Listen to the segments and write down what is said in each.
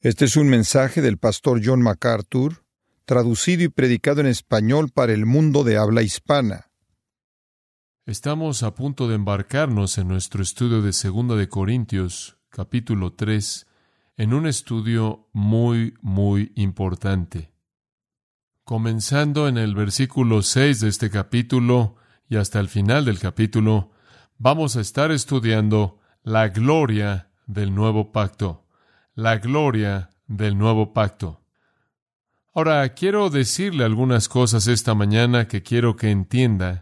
Este es un mensaje del pastor John MacArthur, traducido y predicado en español para el mundo de habla hispana. Estamos a punto de embarcarnos en nuestro estudio de 2 de Corintios, capítulo 3, en un estudio muy importante. Comenzando en el versículo 6 de este capítulo y hasta el final del capítulo, vamos a estar estudiando la gloria del nuevo pacto. La gloria del nuevo pacto. Ahora, quiero decirle algunas cosas esta mañana que quiero que entienda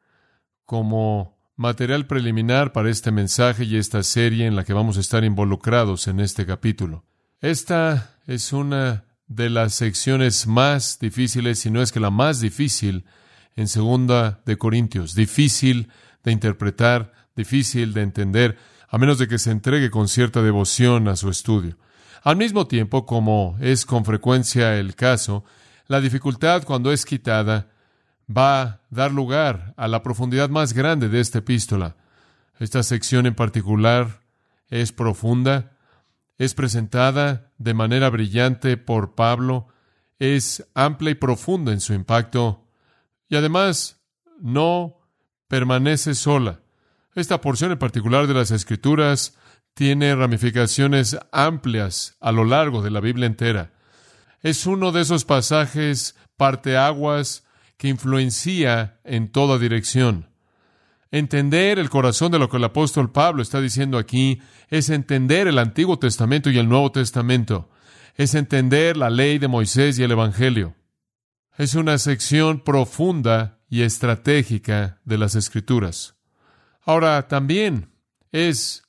como material preliminar para este mensaje y esta serie en la que vamos a estar involucrados en este capítulo. Esta es una de las secciones más difíciles, si no es que la más difícil, en 2 de Corintios. Difícil de interpretar, difícil de entender, a menos de que se entregue con cierta devoción a su estudio. Al mismo tiempo, como es con frecuencia el caso, la dificultad, cuando es quitada, va a dar lugar a la profundidad más grande de esta epístola. Esta sección en particular es profunda, es presentada de manera brillante por Pablo, es amplia y profunda en su impacto, y además no permanece sola. Esta porción en particular de las Escrituras tiene ramificaciones amplias a lo largo de la Biblia entera. Es uno de esos pasajes parteaguas que influencia en toda dirección. Entender el corazón de lo que el apóstol Pablo está diciendo aquí es entender el Antiguo Testamento y el Nuevo Testamento. Es entender la ley de Moisés y el Evangelio. Es una sección profunda y estratégica de las Escrituras. Ahora, también es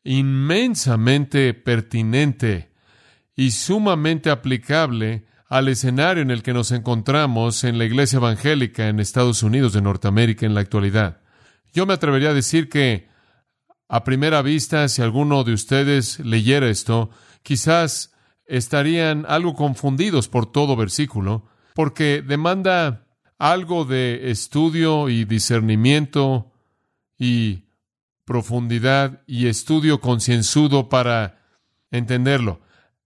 inmensamente pertinente y sumamente aplicable al escenario en el que nos encontramos en la iglesia evangélica en Estados Unidos de Norteamérica en la actualidad. Yo me atrevería a decir que, a primera vista, si alguno de ustedes leyera esto, quizás estarían algo confundidos por todo versículo, porque demanda algo de estudio y discernimiento y profundidad y estudio concienzudo para entenderlo.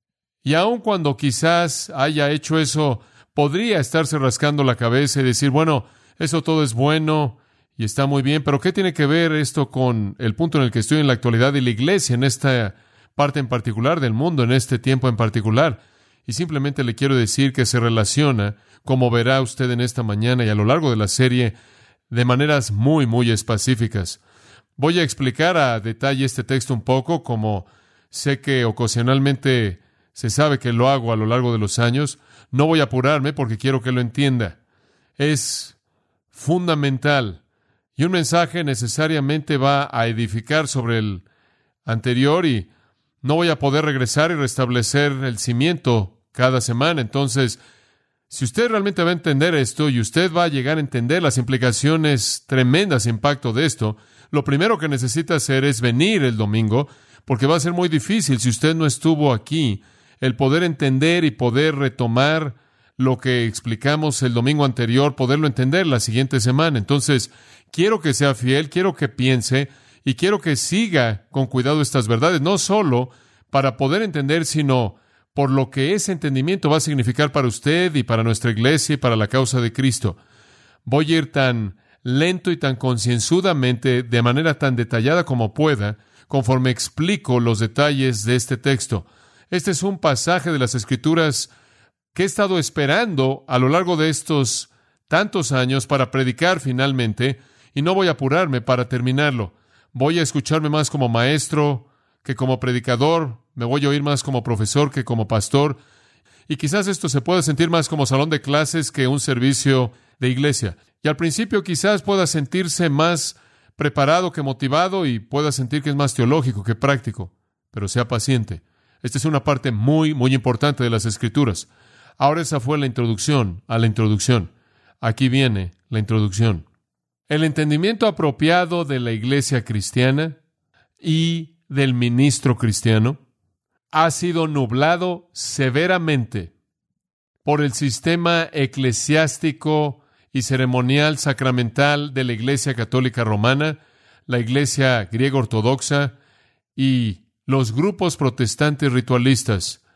Y aun cuando quizás haya hecho eso, podría estarse rascando la cabeza y decir, bueno, eso todo es bueno y está muy bien, pero ¿qué tiene que ver esto con el punto en el que estoy en la actualidad de la iglesia, en esta parte en particular del mundo, en este tiempo en particular? Y simplemente le quiero decir que se relaciona, como verá usted en esta mañana y a lo largo de la serie, de maneras muy específicas. Voy a explicar a detalle este texto un poco, como sé que ocasionalmente se sabe que lo hago a lo largo de los años. No voy a apurarme porque quiero que lo entienda. Es fundamental. Y un mensaje necesariamente va a edificar sobre el anterior y no voy a poder regresar y restablecer el cimiento cada semana. Entonces, si usted realmente va a entender esto y usted va a llegar a entender las implicaciones tremendas de impacto de esto, lo primero que necesita hacer es venir el domingo, porque va a ser muy difícil si usted no estuvo aquí, el poder entender y poder retomar lo que explicamos el domingo anterior, poderlo entender la siguiente semana. Entonces, quiero que sea fiel, quiero que piense y quiero que siga con cuidado estas verdades, no solo para poder entender, sino por lo que ese entendimiento va a significar para usted y para nuestra iglesia y para la causa de Cristo. Voy a ir tan lento y tan concienzudamente, de manera tan detallada como pueda, conforme explico los detalles de este texto. Este es un pasaje de las Escrituras que he estado esperando a lo largo de estos tantos años para predicar finalmente, y no voy a apurarme para terminarlo. Voy a escucharme más como maestro que como predicador, me voy a oír más como profesor que como pastor, y quizás esto se pueda sentir más como salón de clases que un servicio de iglesia. Y al principio quizás pueda sentirse más preparado que motivado y pueda sentir que es más teológico que práctico, pero sea paciente. Esta es una parte muy importante de las Escrituras. Ahora esa fue la introducción a la introducción. Aquí viene la introducción. El entendimiento apropiado de la iglesia cristiana y del ministro cristiano ha sido nublado severamente por el sistema eclesiástico y ceremonial sacramental de la Iglesia Católica Romana, la Iglesia griega ortodoxa y los grupos protestantes ritualistas.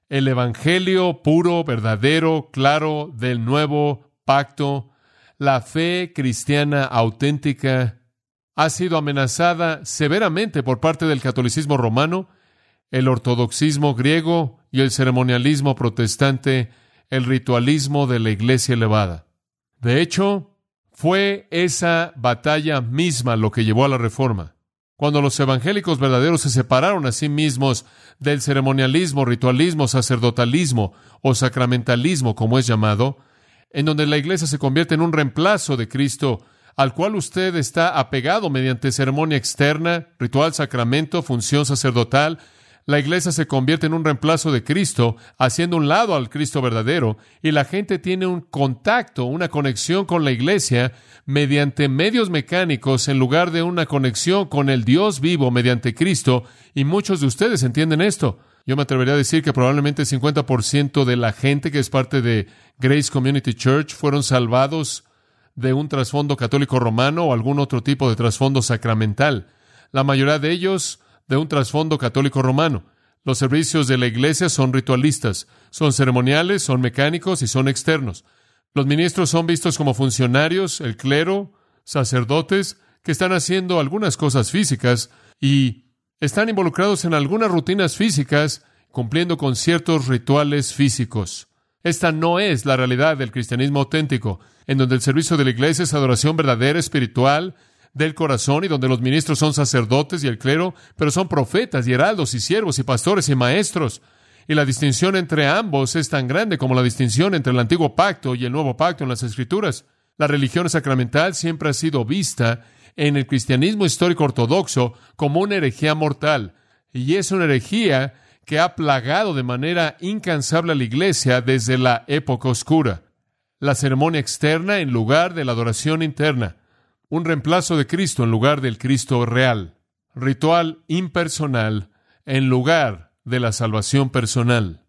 el evangelio puro, verdadero, claro del nuevo pacto, la fe cristiana auténtica, ha sido amenazada severamente por parte del catolicismo romano, el ortodoxismo griego y el ceremonialismo protestante, el ritualismo de la iglesia elevada. De hecho, fue esa batalla misma lo que llevó a la Reforma. Cuando los evangélicos verdaderos se separaron a sí mismos del ceremonialismo, ritualismo, sacerdotalismo o sacramentalismo, como es llamado, en donde la iglesia se convierte en un reemplazo de Cristo, al cual usted está apegado mediante ceremonia externa, ritual, sacramento, función sacerdotal. La iglesia se convierte en un reemplazo de Cristo, haciendo un lado al Cristo verdadero, y la gente tiene un contacto, una conexión con la iglesia mediante medios mecánicos en lugar de una conexión con el Dios vivo mediante Cristo, y muchos de ustedes entienden esto. Yo me atrevería a decir que probablemente el 50% de la gente que es parte de Grace Community Church fueron salvados de un trasfondo católico romano o algún otro tipo de trasfondo sacramental. La mayoría de ellos de un trasfondo católico romano. Los servicios de la iglesia son ritualistas, son ceremoniales, son mecánicos y son externos. Los ministros son vistos como funcionarios, el clero, sacerdotes, que están haciendo algunas cosas físicas y están involucrados en algunas rutinas físicas, cumpliendo con ciertos rituales físicos. Esta no es la realidad del cristianismo auténtico, en donde el servicio de la iglesia es adoración verdadera, espiritual, del corazón, y donde los ministros son sacerdotes y el clero, pero son profetas y heraldos y siervos y pastores y maestros. Y la distinción entre ambos es tan grande como la distinción entre el antiguo pacto y el nuevo pacto en las Escrituras. La religión sacramental siempre ha sido vista en el cristianismo histórico ortodoxo como una herejía mortal, y es una herejía que ha plagado de manera incansable a la iglesia desde la época oscura. La ceremonia externa en lugar de la adoración interna. Un reemplazo de Cristo en lugar del Cristo real. Ritual impersonal en lugar de la salvación personal.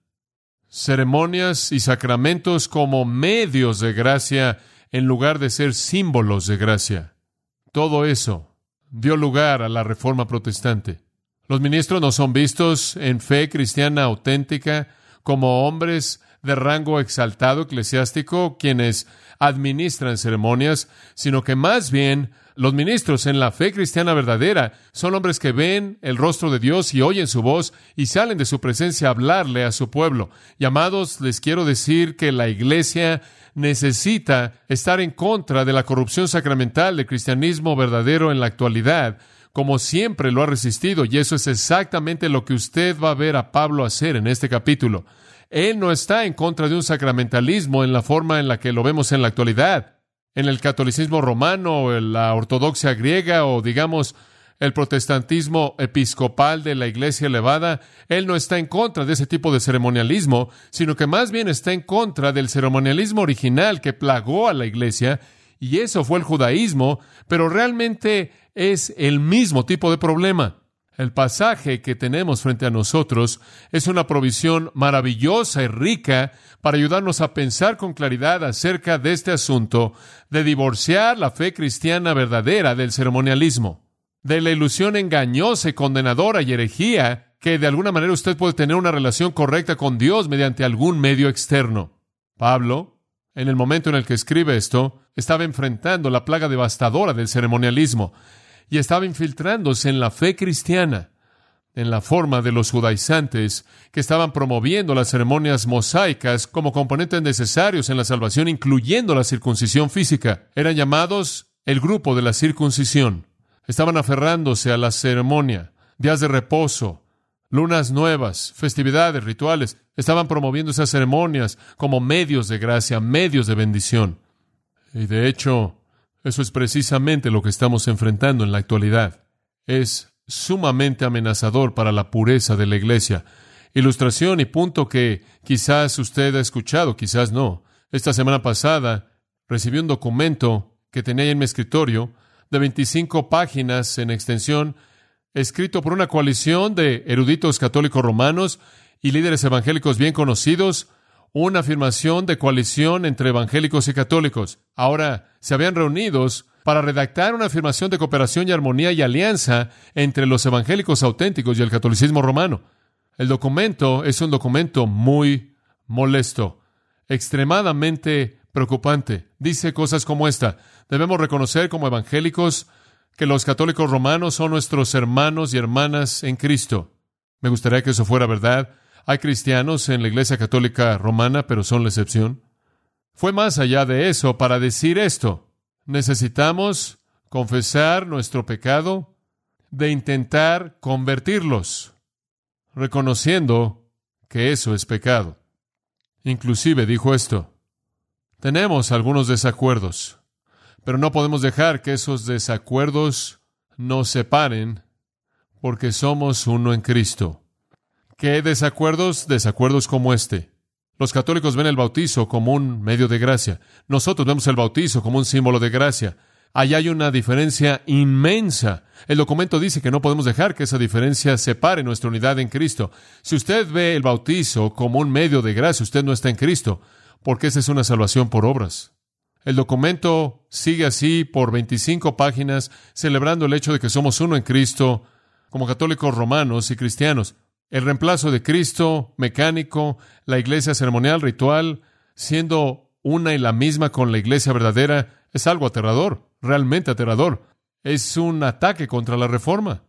Ceremonias y sacramentos como medios de gracia en lugar de ser símbolos de gracia. Todo eso dio lugar a la Reforma Protestante. Los ministros no son vistos en fe cristiana auténtica como hombres de rango exaltado eclesiástico quienes administran ceremonias, sino que más bien los ministros en la fe cristiana verdadera son hombres que ven el rostro de Dios y oyen su voz y salen de su presencia a hablarle a su pueblo. Y amados, les quiero decir que la iglesia necesita estar en contra de la corrupción sacramental del cristianismo verdadero en la actualidad, como siempre lo ha resistido, y eso es exactamente lo que usted va a ver a Pablo hacer en este capítulo. Él no está en contra de un sacramentalismo en la forma en la que lo vemos en la actualidad. En el catolicismo romano, o en la ortodoxia griega, o digamos, el protestantismo episcopal de la iglesia elevada, él no está en contra de ese tipo de ceremonialismo, sino que más bien está en contra del ceremonialismo original que plagó a la iglesia, y eso fue el judaísmo, pero realmente es el mismo tipo de problema. El pasaje que tenemos frente a nosotros es una provisión maravillosa y rica para ayudarnos a pensar con claridad acerca de este asunto de divorciar la fe cristiana verdadera del ceremonialismo, de la ilusión engañosa y condenadora y herejía que de alguna manera usted puede tener una relación correcta con Dios mediante algún medio externo. Pablo, en el momento en el que escribe esto, estaba enfrentando la plaga devastadora del ceremonialismo y estaba infiltrándose en la fe cristiana, en la forma de los judaizantes que estaban promoviendo las ceremonias mosaicas como componentes necesarios en la salvación, incluyendo la circuncisión física. Eran llamados el grupo de la circuncisión. Estaban aferrándose a la ceremonia, días de reposo, lunas nuevas, festividades, rituales. Estaban promoviendo esas ceremonias como medios de gracia, medios de bendición. Y de hecho, eso es precisamente lo que estamos enfrentando en la actualidad. Es sumamente amenazador para la pureza de la iglesia. Ilustración y punto que quizás usted ha escuchado, quizás no. Esta semana pasada recibí un documento que tenía ahí en mi escritorio de 25 páginas en extensión, escrito por una coalición de eruditos católicos romanos y líderes evangélicos bien conocidos, una afirmación de coalición entre evangélicos y católicos. Ahora, se habían reunidos para redactar una afirmación de cooperación y armonía y alianza entre los evangélicos auténticos y el catolicismo romano. El documento es un documento muy molesto, extremadamente preocupante. Dice cosas como esta: debemos reconocer como evangélicos que los católicos romanos son nuestros hermanos y hermanas en Cristo. Me gustaría que eso fuera verdad. Hay cristianos en la Iglesia Católica Romana, pero son la excepción. Fue más allá de eso para decir esto: necesitamos confesar nuestro pecado, de intentar convertirlos, reconociendo que eso es pecado. Inclusive dijo esto: tenemos algunos desacuerdos, pero no podemos dejar que esos desacuerdos nos separen porque somos uno en Cristo. ¿Qué desacuerdos? Desacuerdos como este. Los católicos ven el bautizo como un medio de gracia. Nosotros vemos el bautizo como un símbolo de gracia. Allá hay una diferencia inmensa. El documento dice que no podemos dejar que esa diferencia separe nuestra unidad en Cristo. Si usted ve el bautizo como un medio de gracia, usted no está en Cristo, porque esa es una salvación por obras. El documento sigue así por 25 páginas, celebrando el hecho de que somos uno en Cristo, como católicos romanos y cristianos. El reemplazo de Cristo, mecánico, la iglesia ceremonial, ritual, siendo una y la misma con la iglesia verdadera, es algo aterrador, realmente aterrador. Es un ataque contra la reforma.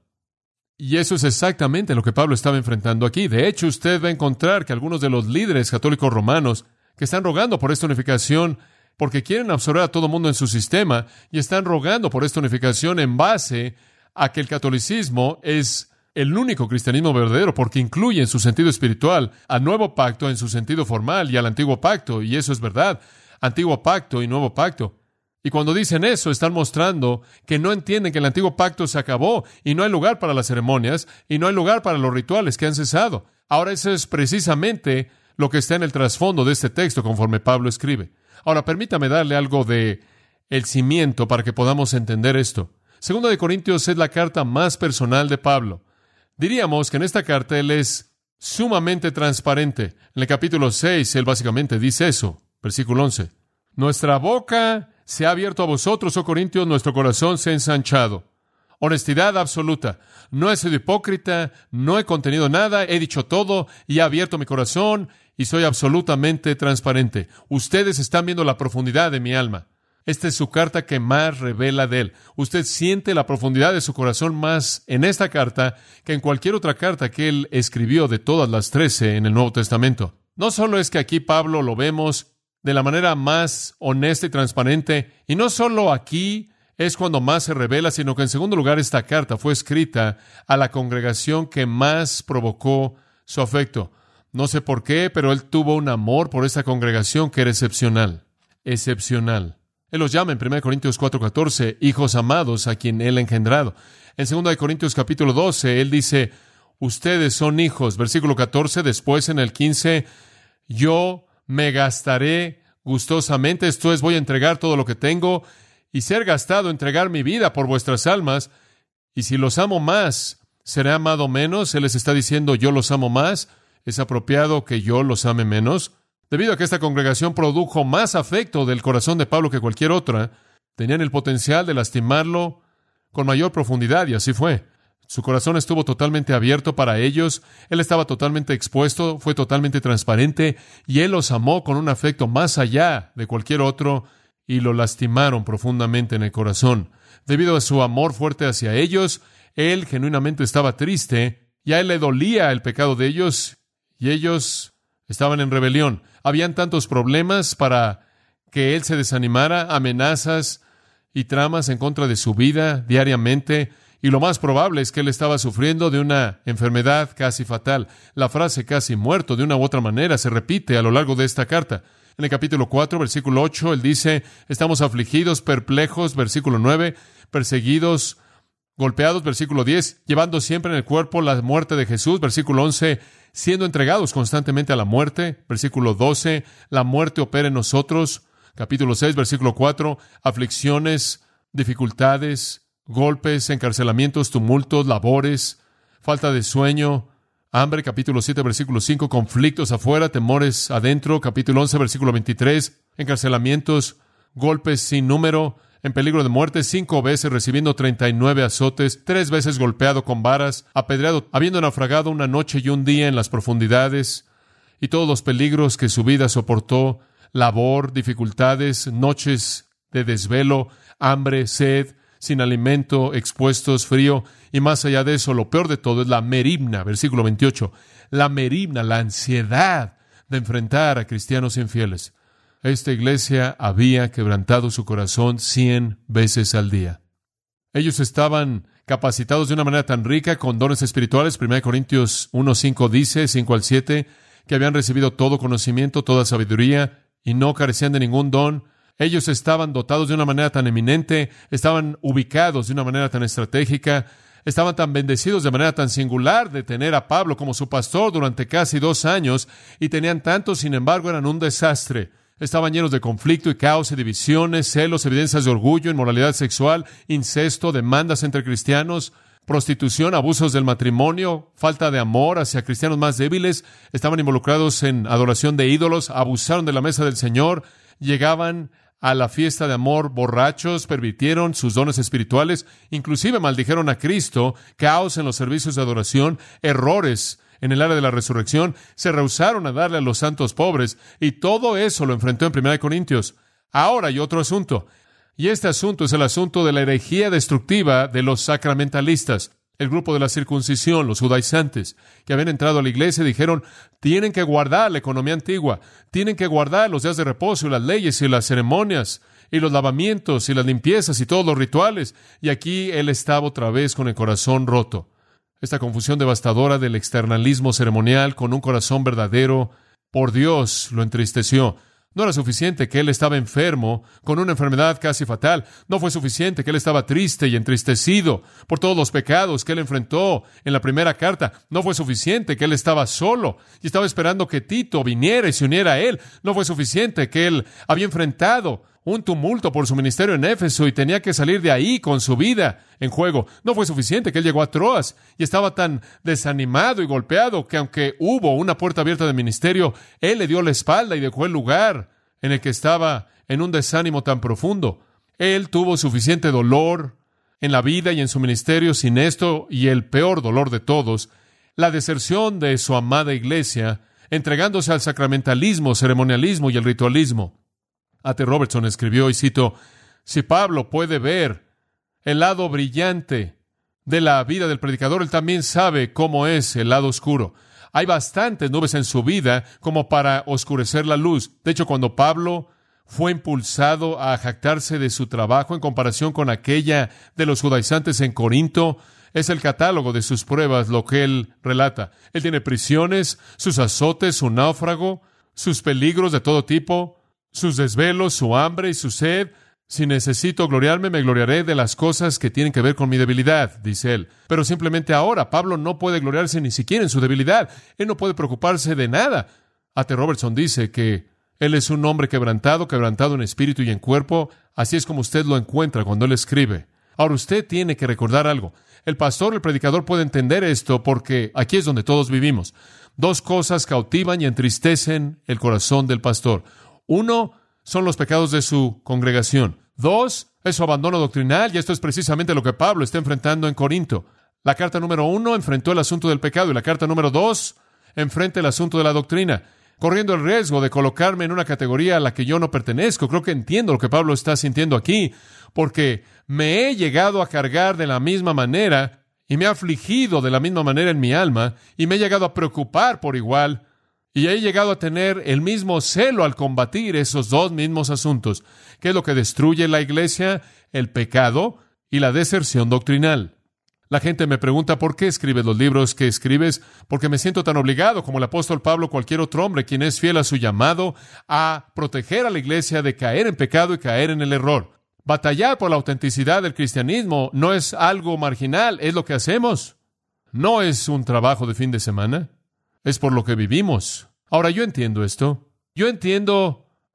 Y eso es exactamente lo que Pablo estaba enfrentando aquí. De hecho, usted va a encontrar que algunos de los líderes católicos romanos que están rogando por esta unificación porque quieren absorber a todo mundo en su sistema y están rogando por esta unificación en base a que el catolicismo es el único cristianismo verdadero, porque incluye en su sentido espiritual al nuevo pacto en su sentido formal y al antiguo pacto, y eso es verdad, antiguo pacto y nuevo pacto. Y cuando dicen eso, están mostrando que no entienden que el antiguo pacto se acabó y no hay lugar para las ceremonias y no hay lugar para los rituales que han cesado. Ahora, eso es precisamente lo que está en el trasfondo de este texto conforme Pablo escribe. Ahora, permítame darle algo de el cimiento para que podamos entender esto. Segunda de Corintios es la carta más personal de Pablo. Diríamos que en esta carta él es sumamente transparente. En el capítulo 6, él básicamente dice eso. Versículo 11. Nuestra boca se ha abierto a vosotros, oh Corintios, nuestro corazón se ha ensanchado. Honestidad absoluta. No he sido hipócrita, no he contenido nada, he dicho todo y he abierto mi corazón y soy absolutamente transparente. Ustedes están viendo la profundidad de mi alma. Esta es su carta que más revela de él. Usted siente la profundidad de su corazón más en esta carta que en cualquier otra carta que él escribió de todas las 13 en el Nuevo Testamento. No solo es que aquí Pablo lo vemos de la manera más honesta y transparente, y no solo aquí es cuando más se revela, sino que en segundo lugar esta carta fue escrita a la congregación que más provocó su afecto. No sé por qué, pero él tuvo un amor por esta congregación que era excepcional. Excepcional. Él los llama en 1 Corintios 4:14 hijos amados a quien él ha engendrado. En 2 Corintios capítulo 12, él dice, ustedes son hijos. Versículo 14, después en el 15, yo me gastaré gustosamente, esto es, voy a entregar todo lo que tengo y ser gastado, entregar mi vida por vuestras almas. Y si los amo más, ¿seré amado menos? Él les está diciendo, yo los amo más. ¿Es apropiado que yo los ame menos? Debido a que esta congregación produjo más afecto del corazón de Pablo que cualquier otra, tenían el potencial de lastimarlo con mayor profundidad, y así fue. Su corazón estuvo totalmente abierto para ellos, él estaba totalmente expuesto, fue totalmente transparente, y él los amó con un afecto más allá de cualquier otro, y lo lastimaron profundamente en el corazón. Debido a su amor fuerte hacia ellos, él genuinamente estaba triste, y a él le dolía el pecado de ellos, y ellos estaban en rebelión. Habían tantos problemas para que él se desanimara, amenazas y tramas en contra de su vida diariamente, y lo más probable es que él estaba sufriendo de una enfermedad casi fatal. La frase casi muerto de una u otra manera se repite a lo largo de esta carta. En el capítulo 4, versículo 8, él dice, estamos afligidos, perplejos, versículo 9, perseguidos, golpeados, versículo 10, llevando siempre en el cuerpo la muerte de Jesús, versículo 11, siendo entregados constantemente a la muerte, versículo 12, la muerte opera en nosotros, capítulo 6, versículo 4, aflicciones, dificultades, golpes, encarcelamientos, tumultos, labores, falta de sueño, hambre, capítulo 7, versículo 5, conflictos afuera, temores adentro, capítulo 11, versículo 23, encarcelamientos, golpes sin número, en peligro de muerte, 5 veces recibiendo 39 azotes, 3 veces golpeado con varas, apedreado, habiendo naufragado una noche y un día en las profundidades, y todos los peligros que su vida soportó, labor, dificultades, noches de desvelo, hambre, sed, sin alimento, expuestos, frío, y más allá de eso, lo peor de todo es la merimna, versículo 28, la merimna, la ansiedad de enfrentar a cristianos infieles. Esta iglesia había quebrantado su corazón 100 veces al día. Ellos estaban capacitados de una manera tan rica con dones espirituales. 1 Corintios 1:5 dice, 5 al 7, que habían recibido todo conocimiento, toda sabiduría, y no carecían de ningún don. Ellos estaban dotados de una manera tan eminente, estaban ubicados de una manera tan estratégica, estaban tan bendecidos de manera tan singular de tener a Pablo como su pastor durante casi 2 años, y tenían tanto, sin embargo, eran un desastre. Estaban llenos de conflicto y caos y divisiones, celos, evidencias de orgullo, inmoralidad sexual, incesto, demandas entre cristianos, prostitución, abusos del matrimonio, falta de amor hacia cristianos más débiles. Estaban involucrados en adoración de ídolos, abusaron de la mesa del Señor, llegaban a la fiesta de amor borrachos, pervirtieron sus dones espirituales, inclusive maldijeron a Cristo, caos en los servicios de adoración, errores en el área de la resurrección, se rehusaron a darle a los santos pobres, y todo eso lo enfrentó en 1 Corintios. Ahora hay otro asunto, y este asunto es el asunto de la herejía destructiva de los sacramentalistas, el grupo de la circuncisión, los judaizantes, que habían entrado a la iglesia y dijeron, tienen que guardar la economía antigua, tienen que guardar los días de reposo y las leyes y las ceremonias, y los lavamientos y las limpiezas y todos los rituales, y aquí él estaba otra vez con el corazón roto. Esta confusión devastadora del externalismo ceremonial con un corazón verdadero por Dios lo entristeció. No era suficiente que él estaba enfermo, con una enfermedad casi fatal. No fue suficiente que él estaba triste y entristecido por todos los pecados que él enfrentó en la primera carta. No fue suficiente que él estaba solo y estaba esperando que Tito viniera y se uniera a él. No fue suficiente que él había enfrentado un tumulto por su ministerio en Éfeso y tenía que salir de ahí con su vida en juego. No fue suficiente que él llegó a Troas y estaba tan desanimado y golpeado que aunque hubo una puerta abierta de ministerio, él le dio la espalda y dejó el lugar en el que estaba en un desánimo tan profundo. Él tuvo suficiente dolor en la vida y en su ministerio sin esto, y el peor dolor de todos, la deserción de su amada iglesia, entregándose al sacramentalismo, ceremonialismo y el ritualismo. A.T. Robertson escribió, y cito, si Pablo puede ver el lado brillante de la vida del predicador, él también sabe cómo es el lado oscuro. Hay bastantes nubes en su vida como para oscurecer la luz. De hecho, cuando Pablo fue impulsado a jactarse de su trabajo en comparación con aquella de los judaizantes en Corinto, es el catálogo de sus pruebas lo que él relata. Él tiene prisiones, sus azotes, su náufrago, sus peligros de todo tipo, sus desvelos, su hambre y su sed. Si necesito gloriarme, me gloriaré de las cosas que tienen que ver con mi debilidad, dice él. Pero simplemente ahora, Pablo no puede gloriarse ni siquiera en su debilidad. Él no puede preocuparse de nada. A.T. Robertson dice que él es un hombre quebrantado en espíritu y en cuerpo. Así es como usted lo encuentra cuando él escribe. Ahora, usted tiene que recordar algo. El pastor, el predicador puede entender esto porque aquí es donde todos vivimos. 2 cosas cautivan y entristecen el corazón del pastor. 1, son los pecados de su congregación. 2, es su abandono doctrinal, y esto es precisamente lo que Pablo está enfrentando en Corinto. La carta número 1 enfrentó el asunto del pecado, y la carta número 2 enfrenta el asunto de la doctrina, corriendo el riesgo de colocarme en una categoría a la que yo no pertenezco. Creo que entiendo lo que Pablo está sintiendo aquí, porque me he llegado a cargar de la misma manera, y me he afligido de la misma manera en mi alma, y me he llegado a preocupar por igual, y he llegado a tener el mismo celo al combatir esos 2 mismos asuntos. ¿Qué es lo que destruye la iglesia? El pecado y la deserción doctrinal. La gente me pregunta, ¿por qué escribes los libros que escribes? Porque me siento tan obligado, como el apóstol Pablo o cualquier otro hombre, quien es fiel a su llamado, a proteger a la iglesia de caer en pecado y caer en el error. Batallar por la autenticidad del cristianismo no es algo marginal, es lo que hacemos. No es un trabajo de fin de semana. Es por lo que vivimos. Ahora, yo entiendo esto. Yo entiendo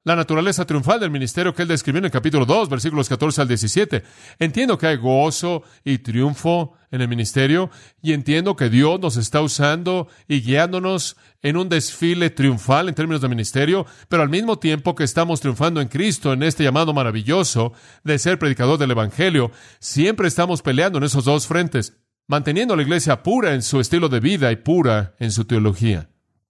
la naturaleza triunfal del ministerio que él describió en el capítulo 2, versículos 14 al 17. Entiendo que hay gozo y triunfo en el ministerio, y entiendo que Dios nos está usando y guiándonos en un desfile triunfal en términos de ministerio, pero al mismo tiempo que estamos triunfando en Cristo, en este llamado maravilloso de ser predicador del Evangelio, siempre estamos peleando en esos dos frentes, manteniendo a la iglesia pura en su estilo de vida y pura en su teología.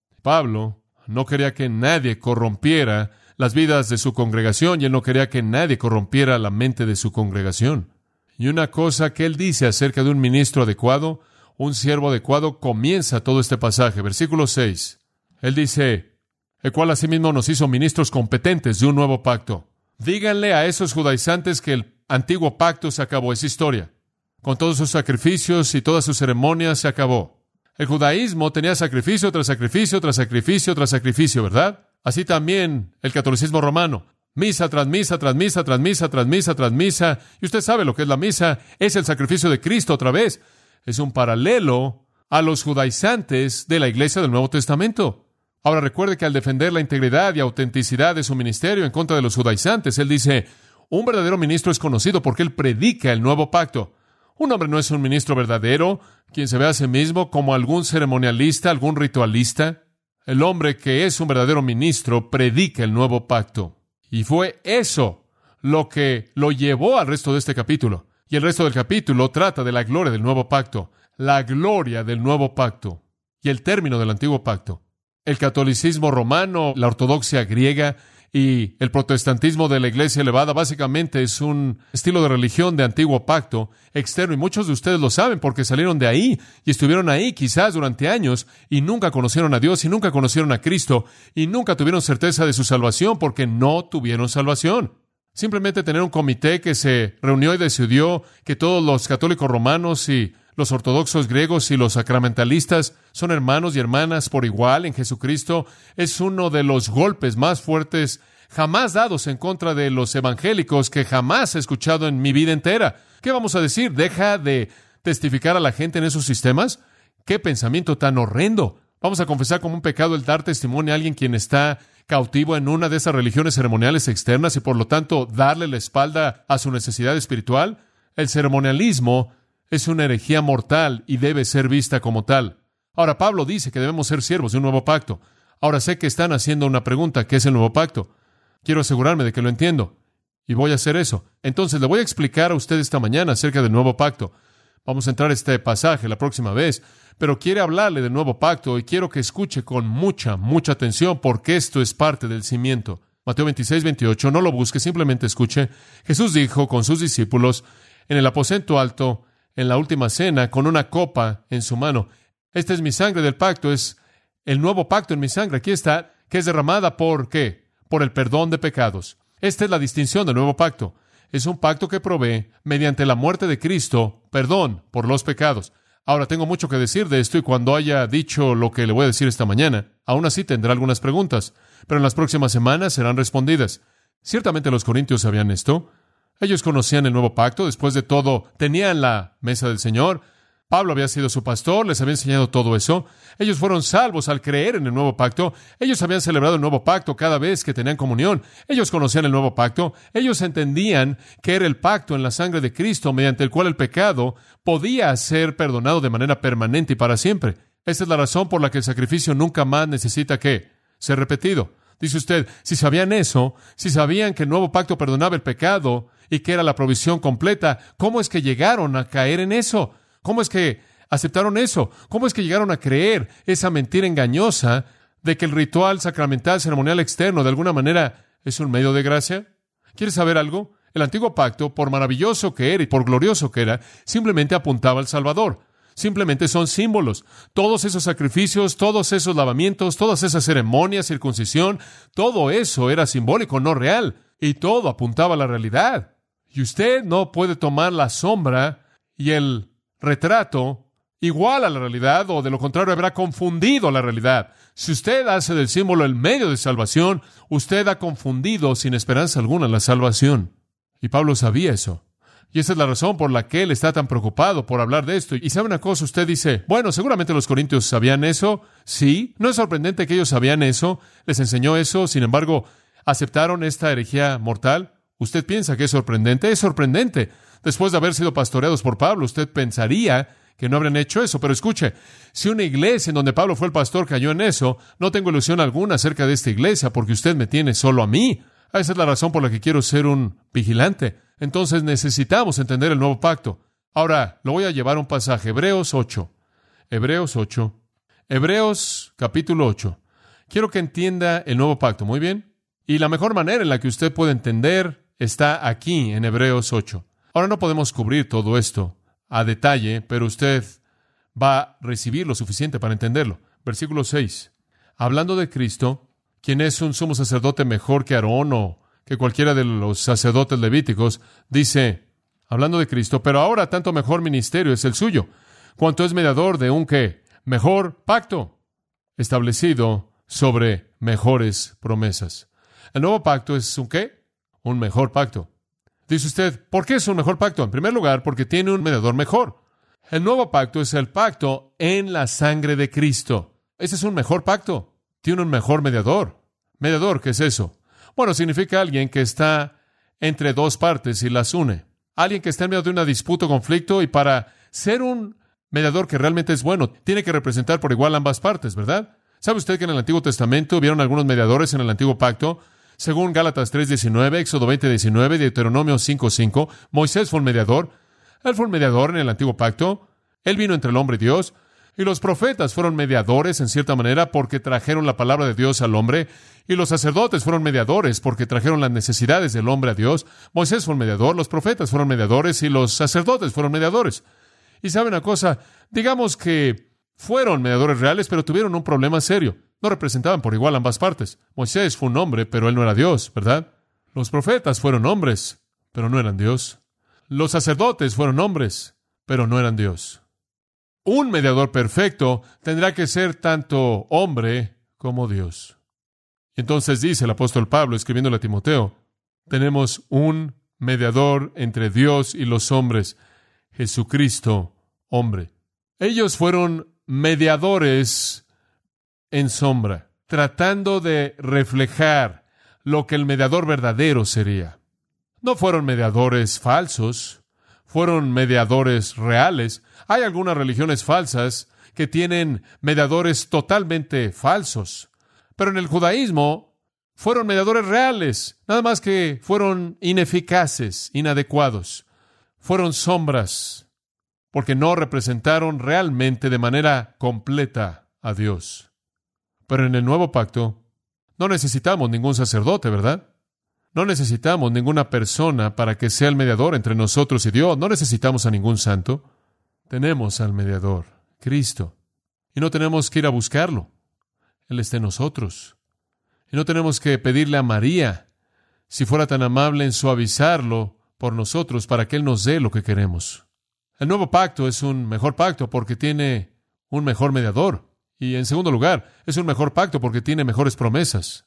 Pablo no quería que nadie corrompiera las vidas de su congregación, y él no quería que nadie corrompiera la mente de su congregación. Y una cosa que él dice acerca de un ministro adecuado, un siervo adecuado, comienza todo este pasaje. Versículo 6. Él dice, el cual asimismo nos hizo ministros competentes de un nuevo pacto. Díganle a esos judaizantes que el antiguo pacto se acabó, es historia. Con todos sus sacrificios y todas sus ceremonias se acabó. El judaísmo tenía sacrificio tras sacrificio, tras sacrificio, tras sacrificio, ¿verdad? Así también el catolicismo romano. Misa tras misa, tras misa, tras misa, tras misa, tras misa. Y usted sabe lo que es la misa. Es el sacrificio de Cristo otra vez. Es un paralelo a los judaizantes de la iglesia del Nuevo Testamento. Ahora recuerde que al defender la integridad y autenticidad de su ministerio en contra de los judaizantes, él dice, un verdadero ministro es conocido porque él predica el nuevo pacto. Un hombre no es un ministro verdadero, quien se ve a sí mismo como algún ceremonialista, algún ritualista. El hombre que es un verdadero ministro predica el nuevo pacto. Y fue eso lo que lo llevó al resto de este capítulo. Y el resto del capítulo trata de la gloria del nuevo pacto. La gloria del nuevo pacto. Y el término del antiguo pacto. El catolicismo romano, la ortodoxia griega y el protestantismo de la iglesia elevada básicamente es un estilo de religión de antiguo pacto externo, y muchos de ustedes lo saben porque salieron de ahí y estuvieron ahí quizás durante años y nunca conocieron a Dios y nunca conocieron a Cristo y nunca tuvieron certeza de su salvación porque no tuvieron salvación. Simplemente tener un comité que se reunió y decidió que todos los católicos romanos y los ortodoxos griegos y los sacramentalistas son hermanos y hermanas por igual en Jesucristo es uno de los golpes más fuertes jamás dados en contra de los evangélicos que jamás he escuchado en mi vida entera. ¿Qué vamos a decir? ¿Deja de testificar a la gente en esos sistemas? ¡Qué pensamiento tan horrendo! Vamos a confesar como un pecado el dar testimonio a alguien quien está cautivo en una de esas religiones ceremoniales externas y por lo tanto darle la espalda a su necesidad espiritual. El ceremonialismo es una herejía mortal y debe ser vista como tal. Ahora, Pablo dice que debemos ser siervos de un nuevo pacto. Ahora sé que están haciendo una pregunta, ¿qué es el nuevo pacto? Quiero asegurarme de que lo entiendo, y voy a hacer eso. Entonces, le voy a explicar a usted esta mañana acerca del nuevo pacto. Vamos a entrar a este pasaje la próxima vez, pero quiero hablarle del nuevo pacto y quiero que escuche con mucha atención porque esto es parte del cimiento. Mateo 26, 28, no lo busque, simplemente escuche. Jesús dijo con sus discípulos en el aposento alto, en la última cena, con una copa en su mano. Esta es mi sangre del pacto, es el nuevo pacto en mi sangre. Aquí está, que es derramada ¿por qué? Por el perdón de pecados. Esta es la distinción del nuevo pacto. Es un pacto que provee, mediante la muerte de Cristo, perdón por los pecados. Ahora, tengo mucho que decir de esto y cuando haya dicho lo que le voy a decir esta mañana, aún así tendrá algunas preguntas, pero en las próximas semanas serán respondidas. Ciertamente los corintios sabían esto. Ellos conocían el nuevo pacto, después de todo, tenían la mesa del Señor. Pablo había sido su pastor, les había enseñado todo eso. Ellos fueron salvos al creer en el nuevo pacto. Ellos habían celebrado el nuevo pacto cada vez que tenían comunión. Ellos conocían el nuevo pacto. Ellos entendían que era el pacto en la sangre de Cristo mediante el cual el pecado podía ser perdonado de manera permanente y para siempre. Esta es la razón por la que el sacrificio nunca más necesita ¿qué? Ser repetido. Dice usted, si sabían eso, si sabían que el nuevo pacto perdonaba el pecado y que era la provisión completa, ¿cómo es que llegaron a caer en eso? ¿Cómo es que aceptaron eso? ¿Cómo es que llegaron a creer esa mentira engañosa de que el ritual sacramental, ceremonial externo, de alguna manera, es un medio de gracia? ¿Quieres saber algo? El antiguo pacto, por maravilloso que era y por glorioso que era, simplemente apuntaba al Salvador. Simplemente son símbolos. Todos esos sacrificios, todos esos lavamientos, todas esas ceremonias, circuncisión, todo eso era simbólico, no real. Y todo apuntaba a la realidad. Y usted no puede tomar la sombra y el retrato igual a la realidad, o de lo contrario habrá confundido la realidad. Si usted hace del símbolo el medio de salvación, usted ha confundido sin esperanza alguna la salvación. Y Pablo sabía eso. Y esa es la razón por la que él está tan preocupado por hablar de esto. Y sabe una cosa, usted dice, bueno, seguramente los corintios sabían eso. Sí, no es sorprendente que ellos sabían eso, les enseñó eso. Sin embargo, ¿Aceptaron esta herejía mortal? ¿Usted piensa que es sorprendente? Es sorprendente. Después de haber sido pastoreados por Pablo, usted pensaría que no habrían hecho eso. Pero escuche, si una iglesia en donde Pablo fue el pastor cayó en eso, no tengo ilusión alguna acerca de esta iglesia porque usted me tiene solo a mí. Esa es la razón por la que quiero ser un vigilante. Entonces necesitamos entender el nuevo pacto. Ahora, lo voy a llevar a un pasaje. Hebreos 8. Hebreos capítulo 8. Quiero que entienda el nuevo pacto. Muy bien. Y la mejor manera en la que usted puede entender está aquí en Hebreos 8. Ahora no podemos cubrir todo esto a detalle, pero usted va a recibir lo suficiente para entenderlo. Versículo 6. Hablando de Cristo, quien es un sumo sacerdote mejor que Aarón o que cualquiera de los sacerdotes levíticos, dice, hablando de Cristo, pero ahora tanto mejor ministerio es el suyo, cuanto es mediador de un ¿qué? Mejor pacto, establecido sobre mejores promesas. El nuevo pacto es ¿un qué? Un mejor pacto. Dice usted, ¿por qué es un mejor pacto? En primer lugar, porque tiene un mediador mejor. El nuevo pacto es el pacto en la sangre de Cristo. Ese es un mejor pacto. Tiene un mejor mediador. ¿Mediador qué es eso? Bueno, significa alguien que está entre dos partes y las une. Alguien que está en medio de una disputa o conflicto y para ser un mediador que realmente es bueno, tiene que representar por igual ambas partes, ¿verdad? ¿Sabe usted que en el Antiguo Testamento hubieron algunos mediadores en el Antiguo Pacto? Según Gálatas 3:19, Éxodo 20:19, Deuteronomio 5:5, Moisés fue un mediador. Él fue un mediador en el Antiguo Pacto. Él vino entre el hombre y Dios. Y los profetas fueron mediadores en cierta manera porque trajeron la palabra de Dios al hombre. Y los sacerdotes fueron mediadores porque trajeron las necesidades del hombre a Dios. Moisés fue un mediador, los profetas fueron mediadores y los sacerdotes fueron mediadores. Y sabe una cosa, digamos que fueron mediadores reales, pero tuvieron un problema serio. No representaban por igual ambas partes. Moisés fue un hombre, pero él no era Dios, ¿verdad? Los profetas fueron hombres, pero no eran Dios. Los sacerdotes fueron hombres, pero no eran Dios. Un mediador perfecto tendrá que ser tanto hombre como Dios. Entonces dice el apóstol Pablo, escribiéndole a Timoteo, tenemos un mediador entre Dios y los hombres, Jesucristo, hombre. Ellos fueron mediadores en sombra, tratando de reflejar lo que el mediador verdadero sería. No fueron mediadores falsos, fueron mediadores reales. Hay algunas religiones falsas que tienen mediadores totalmente falsos, pero en el judaísmo fueron mediadores reales, nada más que fueron ineficaces, inadecuados. Fueron sombras, porque no representaron realmente de manera completa a Dios. Pero en el nuevo pacto no necesitamos ningún sacerdote, ¿verdad? No necesitamos ninguna persona para que sea el mediador entre nosotros y Dios. No necesitamos a ningún santo. Tenemos al mediador, Cristo. Y no tenemos que ir a buscarlo. Él está en nosotros. Y no tenemos que pedirle a María, si fuera tan amable en suavizarlo por nosotros para que Él nos dé lo que queremos. El nuevo pacto es un mejor pacto porque tiene un mejor mediador. Y en segundo lugar, es un mejor pacto porque tiene mejores promesas.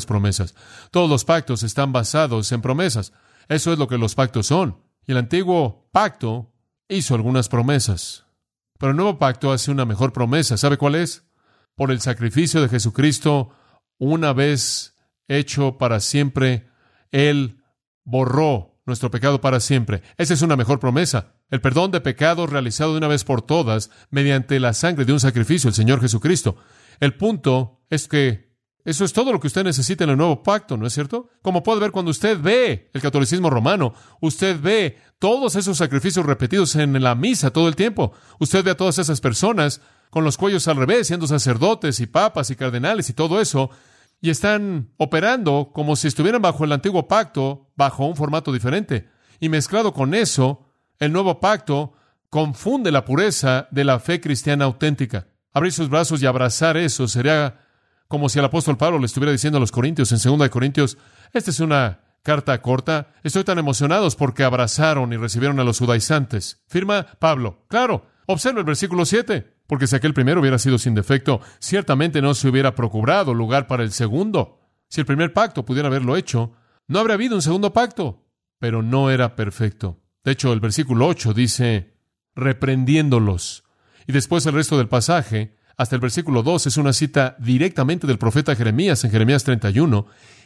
Todos los pactos están basados en promesas. Eso es lo que los pactos son. Y el antiguo pacto hizo algunas promesas. Pero el nuevo pacto hace una mejor promesa. ¿Sabe cuál es? Por el sacrificio de Jesucristo, una vez hecho para siempre, Él borró nuestro pecado para siempre. Esa es una mejor promesa. El perdón de pecados realizado de una vez por todas mediante la sangre de un sacrificio, el Señor Jesucristo. El punto es que eso es todo lo que usted necesita en el nuevo pacto, ¿no es cierto? Como puede ver cuando usted ve el catolicismo romano, usted ve todos esos sacrificios repetidos en la misa todo el tiempo. Usted ve a todas esas personas con los cuellos al revés, siendo sacerdotes y papas y cardenales y todo eso, y están operando como si estuvieran bajo el antiguo pacto, bajo un formato diferente. Y mezclado con eso, el nuevo pacto confunde la pureza de la fe cristiana auténtica. Abrir sus brazos y abrazar eso sería como si el apóstol Pablo le estuviera diciendo a los corintios en 2 de Corintios, esta es una carta corta, estoy tan emocionados porque abrazaron y recibieron a los judaizantes. Firma Pablo. Claro, observa el versículo 7, porque si aquel primero hubiera sido sin defecto, ciertamente no se hubiera procurado lugar para el segundo. Si el primer pacto pudiera haberlo hecho, no habría habido un segundo pacto, pero no era perfecto. De hecho, el versículo 8 dice, reprendiéndolos. Y después el resto del pasaje, hasta el versículo 2, es una cita directamente del profeta Jeremías en Jeremías 31.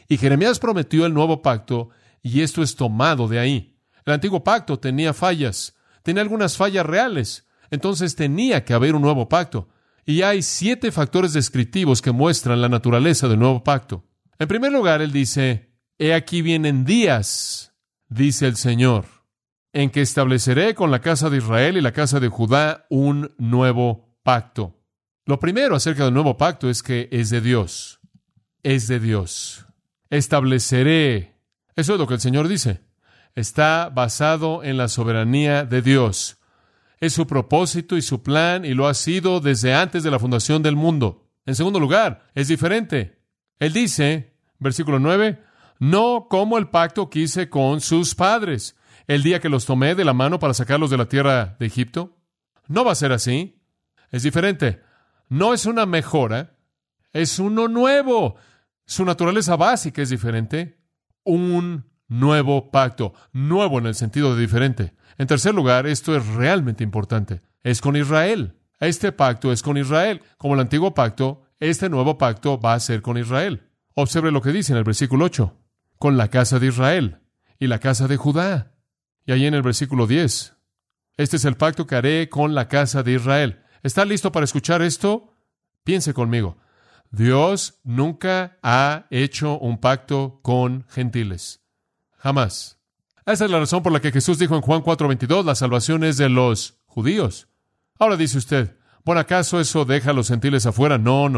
Y Jeremías prometió el nuevo pacto, y esto es tomado de ahí. El antiguo pacto tenía fallas, tenía algunas fallas reales, entonces tenía que haber un nuevo pacto. Y hay 7 factores descriptivos que muestran la naturaleza del nuevo pacto. En primer lugar, él dice, he aquí vienen días, dice el Señor, en que estableceré con la casa de Israel y la casa de Judá un nuevo pacto. Lo primero acerca del nuevo pacto es que es de Dios. Es de Dios. Estableceré. Eso es lo que el Señor dice. Está basado en la soberanía de Dios. Es su propósito y su plan, y lo ha sido desde antes de la fundación del mundo. En segundo lugar, es diferente. Él dice, versículo 9, no como el pacto que hice con sus padres, el día que los tomé de la mano para sacarlos de la tierra de Egipto. No va a ser así. Es diferente. No es una mejora, es uno nuevo. Su naturaleza básica es diferente. Un nuevo pacto. Nuevo en el sentido de diferente. En tercer lugar, esto es realmente importante. Es con Israel. Este pacto es con Israel. Como el antiguo pacto, este nuevo pacto va a ser con Israel. Observe lo que dice en el versículo 8. Con la casa de Israel y la casa de Judá. Y ahí en el versículo 10. Este es el pacto que haré con la casa de Israel. ¿Está listo para escuchar esto? Piense conmigo. Dios nunca ha hecho un pacto con gentiles. Jamás. Esa es la razón por la que Jesús dijo en Juan 4:22, la salvación es de los judíos. Ahora dice usted, bueno, ¿acaso eso deja a los gentiles afuera? No.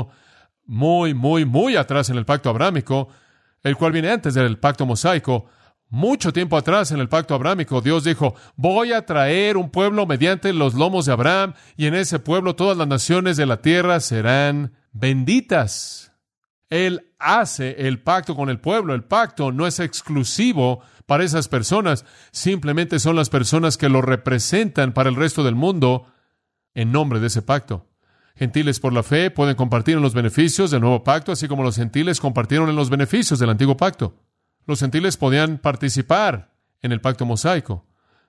Muy atrás en el pacto abrámico, el cual viene antes del pacto mosaico. Mucho tiempo atrás en el pacto abrámico, Dios dijo, voy a traer un pueblo mediante los lomos de Abraham, y en ese pueblo todas las naciones de la tierra serán benditas. Él hace el pacto con el pueblo. El pacto no es exclusivo para esas personas, simplemente son las personas que lo representan para el resto del mundo en nombre de ese pacto. Gentiles por la fe pueden compartir en los beneficios del nuevo pacto, así como los gentiles compartieron en los beneficios del antiguo pacto. Los gentiles podían participar en el pacto mosaico.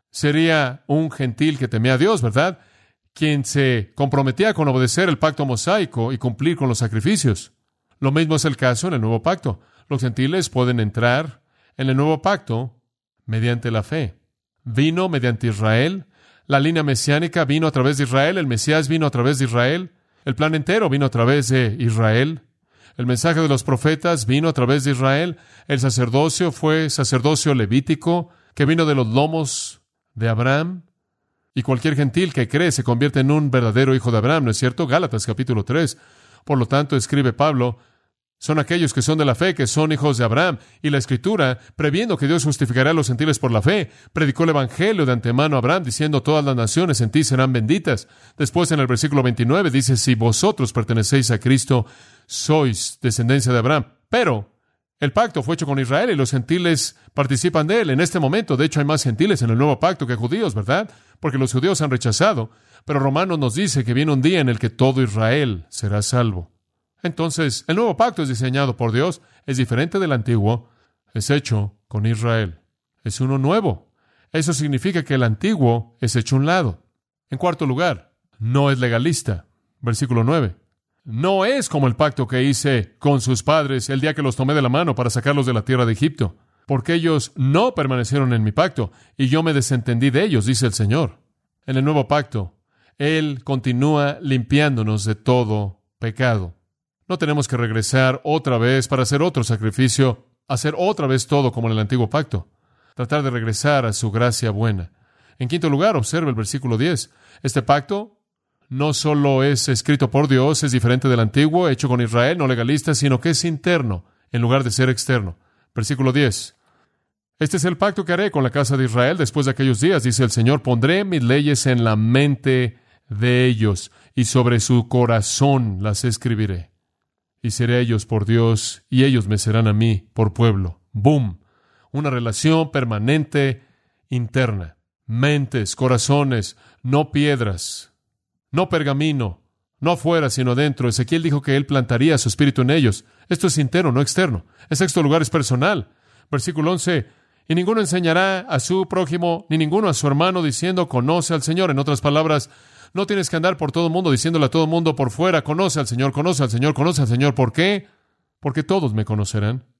Sería un gentil que temía a Dios, ¿verdad?, quien se comprometía con obedecer el pacto mosaico y cumplir con los sacrificios. Lo mismo es el caso en el nuevo pacto. Los gentiles pueden entrar en el nuevo pacto mediante la fe. Vino mediante Israel. La línea mesiánica vino a través de Israel. El Mesías vino a través de Israel. El plan entero vino a través de Israel. El mensaje de los profetas vino a través de Israel. El sacerdocio fue sacerdocio levítico que vino de los lomos de Abraham. Y cualquier gentil que cree se convierte en un verdadero hijo de Abraham, ¿no es cierto? Gálatas capítulo 3. Por lo tanto, escribe Pablo, son aquellos que son de la fe, que son hijos de Abraham. Y la Escritura, previendo que Dios justificará a los gentiles por la fe, predicó el Evangelio de antemano a Abraham, diciendo, todas las naciones en ti serán benditas. Después, en el versículo 29, dice, si vosotros pertenecéis a Cristo, sois descendencia de Abraham. Pero el pacto fue hecho con Israel y los gentiles participan de él en este momento. De hecho, hay más gentiles en el nuevo pacto que judíos, ¿verdad? Porque los judíos han rechazado. Pero Romanos nos dice que viene un día en el que todo Israel será salvo. Entonces, el nuevo pacto es diseñado por Dios, es diferente del antiguo, es hecho con Israel. Es uno nuevo. Eso significa que el antiguo es hecho a un lado. En cuarto lugar, no es legalista. Versículo 9. No es como el pacto que hice con sus padres el día que los tomé de la mano para sacarlos de la tierra de Egipto, porque ellos no permanecieron en mi pacto, y yo me desentendí de ellos, dice el Señor. En el nuevo pacto, Él continúa limpiándonos de todo pecado. No tenemos que regresar otra vez para hacer otro sacrificio, hacer otra vez todo como en el antiguo pacto, tratar de regresar a su gracia buena. En quinto lugar, observe el versículo 10. Este pacto no solo es escrito por Dios, es diferente del antiguo, hecho con Israel, no legalista, sino que es interno en lugar de ser externo. Versículo 10. Este es el pacto que haré con la casa de Israel después de aquellos días, dice el Señor. Pondré mis leyes en la mente de ellos y sobre su corazón las escribiré. Y seré a ellos por Dios y ellos me serán a mí por pueblo. ¡Boom! Una relación permanente interna. Mentes, corazones, no piedras. No pergamino, no afuera, sino dentro. Ezequiel dijo que él plantaría su espíritu en ellos. Esto es interno, no externo. En sexto lugar es personal. Versículo 11. Y ninguno enseñará a su prójimo, ni ninguno a su hermano, diciendo, conoce al Señor. En otras palabras, no tienes que andar por todo el mundo diciéndole a todo el mundo por fuera, conoce al Señor, conoce al Señor, conoce al Señor. ¿Por qué? Porque todos me conocerán.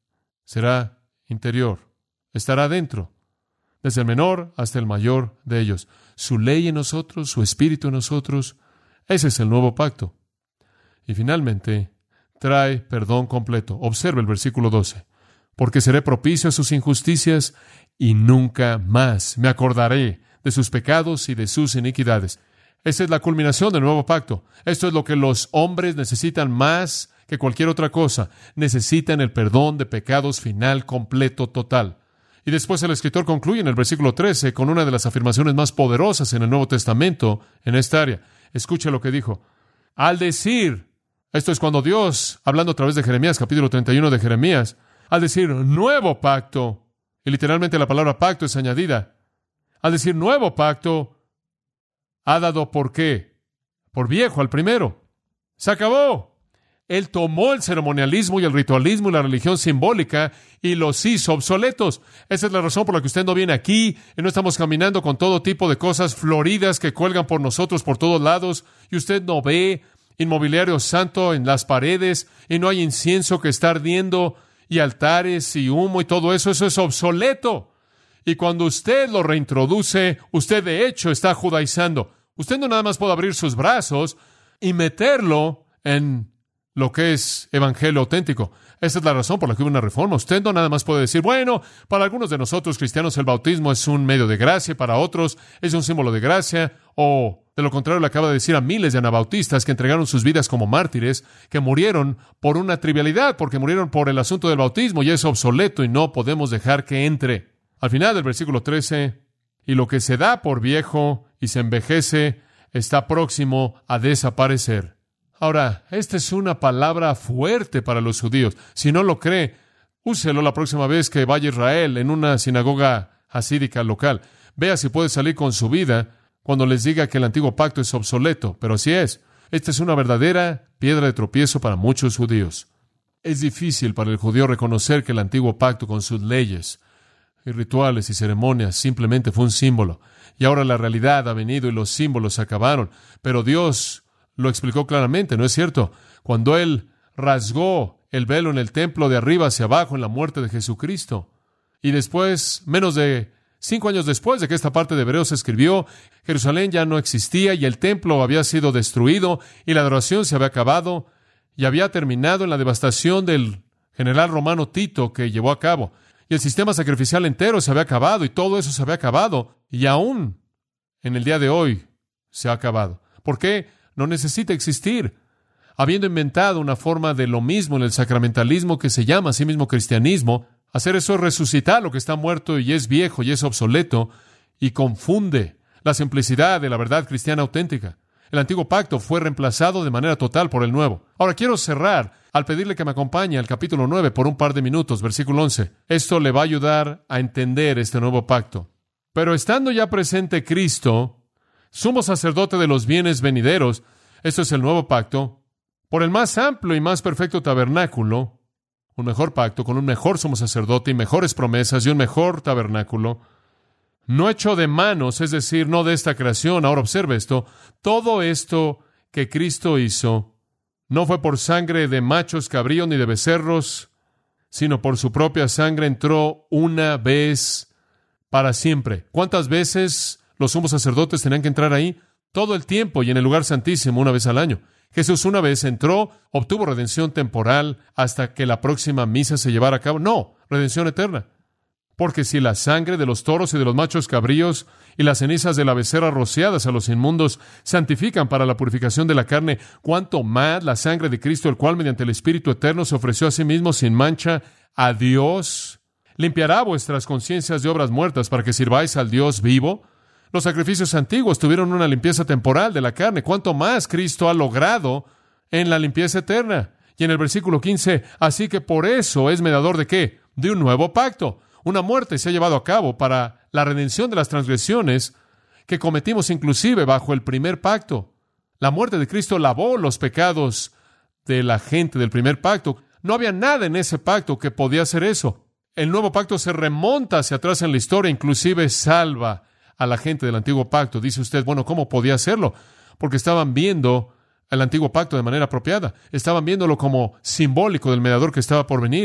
será interior, estará dentro, desde el menor hasta el mayor de ellos. Su ley en nosotros, su espíritu en nosotros, ese es el nuevo pacto. Y finalmente, trae perdón completo. Observe el versículo 12. Porque seré propicio a sus injusticias y nunca más me acordaré de sus pecados y de sus iniquidades. Esa es la culminación del nuevo pacto. Esto es lo que los hombres necesitan más que cualquier otra cosa. Necesitan el perdón de pecados final, completo, total. Y después el escritor concluye en el versículo 13 con una de las afirmaciones más poderosas en el Nuevo Testamento en esta área. Escuche lo que dijo. Al decir, esto es cuando Dios, hablando a través de Jeremías, capítulo 31 de Jeremías, al decir nuevo pacto, y literalmente la palabra pacto es añadida, al decir nuevo pacto, ha dado ¿por qué? Por viejo al primero. Se acabó. Él tomó el ceremonialismo y el ritualismo y la religión simbólica y los hizo obsoletos. Esa es la razón por la que usted no viene aquí y no estamos caminando con todo tipo de cosas floridas que cuelgan por nosotros por todos lados y usted no ve inmobiliario santo en las paredes y no hay incienso que está ardiendo y altares y humo y todo eso. Eso es obsoleto. Y cuando usted lo reintroduce, usted de hecho está judaizando. Usted no nada más puede abrir sus brazos y meterlo en lo que es evangelio auténtico. Esa es la razón por la que hubo una reforma. Usted no nada más puede decir, bueno, para algunos de nosotros cristianos el bautismo es un medio de gracia, para otros es un símbolo de gracia, o de lo contrario le acaba de decir a miles de anabautistas que entregaron sus vidas como mártires, que murieron por una trivialidad, porque murieron por el asunto del bautismo y es obsoleto y no podemos dejar que entre. Al final del versículo 13, y lo que se da por viejo y se envejece está próximo a desaparecer. Ahora, esta es una palabra fuerte para los judíos. Si no lo cree, úselo la próxima vez que vaya a Israel en una sinagoga hasídica local. Vea si puede salir con su vida cuando les diga que el antiguo pacto es obsoleto. Pero así es. Esta es una verdadera piedra de tropiezo para muchos judíos. Es difícil para el judío reconocer que el antiguo pacto con sus leyes y rituales y ceremonias simplemente fue un símbolo. Y ahora la realidad ha venido y los símbolos se acabaron. Pero Dios lo explicó claramente, ¿no es cierto? Cuando Él rasgó el velo en el templo de arriba hacia abajo en la muerte de Jesucristo. Y después, menos de 5 años después de que esta parte de Hebreos se escribió, Jerusalén ya no existía y el templo había sido destruido y la adoración se había acabado y había terminado en la devastación del general romano Tito que llevó a cabo. Y el sistema sacrificial entero se había acabado y todo eso se había acabado y aún en el día de hoy se ha acabado. ¿Por qué? No necesita existir. Habiendo inventado una forma de lo mismo en el sacramentalismo que se llama a sí mismo cristianismo, hacer eso es resucitar lo que está muerto y es viejo y es obsoleto y confunde la simplicidad de la verdad cristiana auténtica. El antiguo pacto fue reemplazado de manera total por el nuevo. Ahora quiero cerrar al pedirle que me acompañe al capítulo 9 por un par de minutos, versículo 11. Esto le va a ayudar a entender este nuevo pacto. Pero estando ya presente Cristo, sumo sacerdote de los bienes venideros, esto es el nuevo pacto, por el más amplio y más perfecto tabernáculo, un mejor pacto con un mejor sumo sacerdote y mejores promesas y un mejor tabernáculo, no hecho de manos, es decir, no de esta creación. Ahora observe esto, todo esto que Cristo hizo no fue por sangre de machos cabríos ni de becerros, sino por su propia sangre entró una vez para siempre. ¿Cuántas veces los sumos sacerdotes tenían que entrar ahí? Todo el tiempo y en el lugar santísimo una vez al año. Jesús una vez entró, obtuvo redención temporal hasta que la próxima misa se llevara a cabo. No, redención eterna. Porque si la sangre de los toros y de los machos cabríos y las cenizas de la becerra rociadas a los inmundos santifican para la purificación de la carne, cuánto más la sangre de Cristo, el cual mediante el Espíritu eterno se ofreció a sí mismo sin mancha a Dios, limpiará vuestras conciencias de obras muertas para que sirváis al Dios vivo. Los sacrificios antiguos tuvieron una limpieza temporal de la carne. ¿Cuánto más Cristo ha logrado en la limpieza eterna? Y en el versículo 15, así que por eso es mediador ¿de qué? De un nuevo pacto. Una muerte se ha llevado a cabo para la redención de las transgresiones que cometimos inclusive bajo el primer pacto. La muerte de Cristo lavó los pecados de la gente del primer pacto. No había nada en ese pacto que podía hacer eso. El nuevo pacto se remonta hacia atrás en la historia, inclusive salva a la gente del antiguo pacto. Dice usted, bueno, ¿cómo podía hacerlo? Porque estaban viendo el antiguo pacto de manera apropiada. Estaban viéndolo como simbólico del mediador que estaba por venir.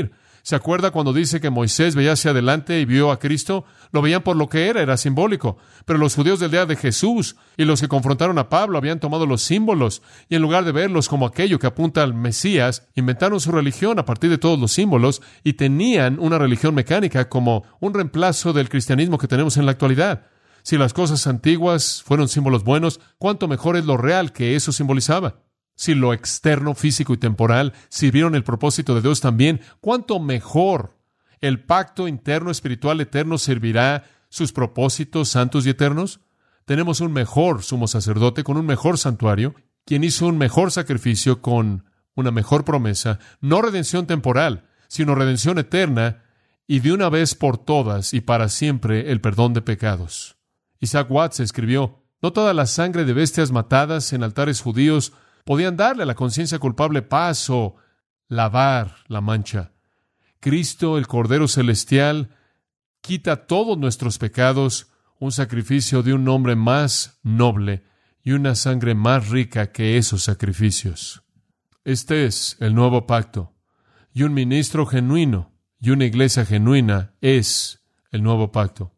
¿Se acuerda cuando dice que Moisés veía hacia adelante y vio a Cristo? Lo veían por lo que era simbólico. Pero los judíos del día de Jesús y los que confrontaron a Pablo habían tomado los símbolos y en lugar de verlos como aquello que apunta al Mesías, inventaron su religión a partir de todos los símbolos y tenían una religión mecánica como un reemplazo del cristianismo que tenemos en la actualidad. Si las cosas antiguas fueron símbolos buenos, ¿cuánto mejor es lo real que eso simbolizaba? Si lo externo, físico y temporal sirvieron el propósito de Dios también, ¿cuánto mejor el pacto interno, espiritual, eterno servirá sus propósitos santos y eternos? Tenemos un mejor sumo sacerdote con un mejor santuario, quien hizo un mejor sacrificio con una mejor promesa, no redención temporal, sino redención eterna y de una vez por todas y para siempre el perdón de pecados. Isaac Watts escribió, no toda la sangre de bestias matadas en altares judíos podían darle a la conciencia culpable paz o lavar la mancha. Cristo, el Cordero Celestial, quita todos nuestros pecados, un sacrificio de un nombre más noble y una sangre más rica que esos sacrificios. Este es el nuevo pacto, y un ministro genuino y una iglesia genuina es el nuevo pacto.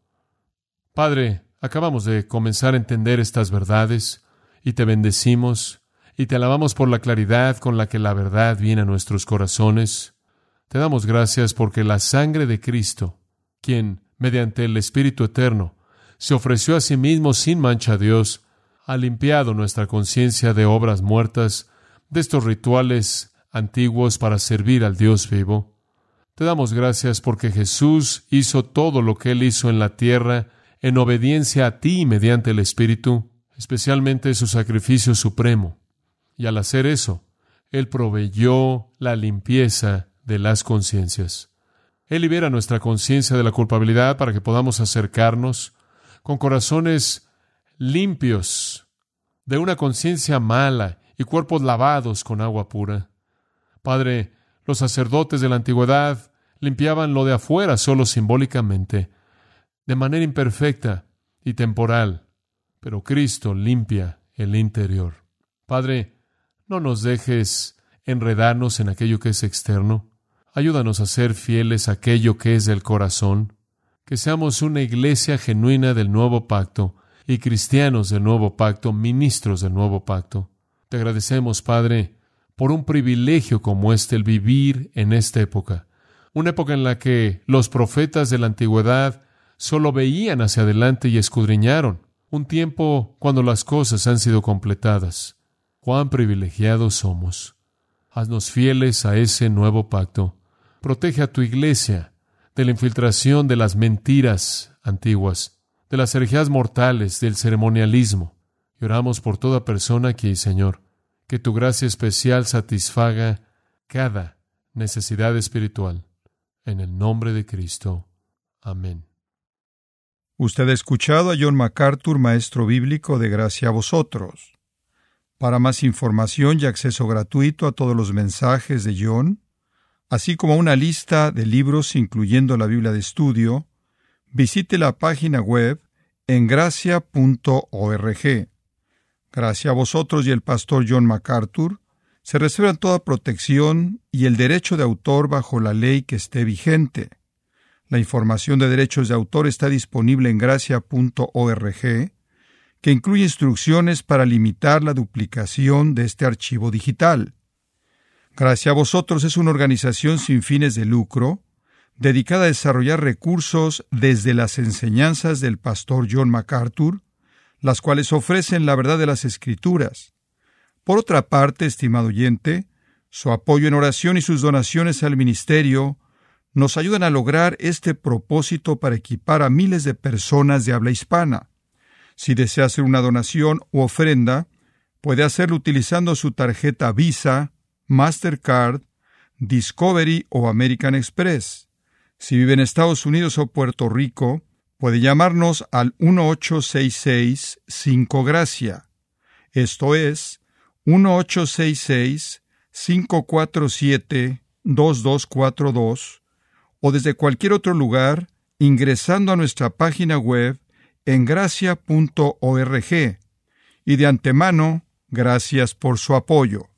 Padre, acabamos de comenzar a entender estas verdades y te bendecimos y te alabamos por la claridad con la que la verdad viene a nuestros corazones. Te damos gracias porque la sangre de Cristo, quien, mediante el Espíritu Eterno, se ofreció a sí mismo sin mancha a Dios, ha limpiado nuestra conciencia de obras muertas, de estos rituales antiguos para servir al Dios vivo. Te damos gracias porque Jesús hizo todo lo que Él hizo en la tierra en obediencia a ti mediante el Espíritu, especialmente su sacrificio supremo. Y al hacer eso, Él proveyó la limpieza de las conciencias. Él libera nuestra conciencia de la culpabilidad para que podamos acercarnos con corazones limpios, de una conciencia mala y cuerpos lavados con agua pura. Padre, los sacerdotes de la antigüedad limpiaban lo de afuera solo simbólicamente, de manera imperfecta y temporal, pero Cristo limpia el interior. Padre, no nos dejes enredarnos en aquello que es externo. Ayúdanos a ser fieles a aquello que es del corazón, que seamos una iglesia genuina del nuevo pacto y cristianos del nuevo pacto, ministros del nuevo pacto. Te agradecemos, Padre, por un privilegio como el vivir en esta época, una época en la que los profetas de la antigüedad solo veían hacia adelante y escudriñaron, un tiempo cuando las cosas han sido completadas. ¡Cuán privilegiados somos! Haznos fieles a ese nuevo pacto. Protege a tu iglesia de la infiltración de las mentiras antiguas, de las herejías mortales, del ceremonialismo. Y oramos por toda persona aquí, Señor, que tu gracia especial satisfaga cada necesidad espiritual. En el nombre de Cristo. Amén. Usted ha escuchado a John MacArthur, maestro bíblico de Gracia a Vosotros. Para más información y acceso gratuito a todos los mensajes de John, así como una lista de libros incluyendo la Biblia de estudio, visite la página web en gracia.org. Gracia a Vosotros y el pastor John MacArthur se reservan toda protección y el derecho de autor bajo la ley que esté vigente. La información de derechos de autor está disponible en gracia.org, que incluye instrucciones para limitar la duplicación de este archivo digital. Gracia a Vosotros es una organización sin fines de lucro, dedicada a desarrollar recursos desde las enseñanzas del pastor John MacArthur, las cuales ofrecen la verdad de las Escrituras. Por otra parte, estimado oyente, su apoyo en oración y sus donaciones al ministerio nos ayudan a lograr este propósito para equipar a miles de personas de habla hispana. Si desea hacer una donación u ofrenda, puede hacerlo utilizando su tarjeta Visa, Mastercard, Discovery o American Express. Si vive en Estados Unidos o Puerto Rico, puede llamarnos al 1-866-5-GRACIA. Esto es 1-866-547-2242, o desde cualquier otro lugar ingresando a nuestra página web en gracia.org. Y de antemano, gracias por su apoyo.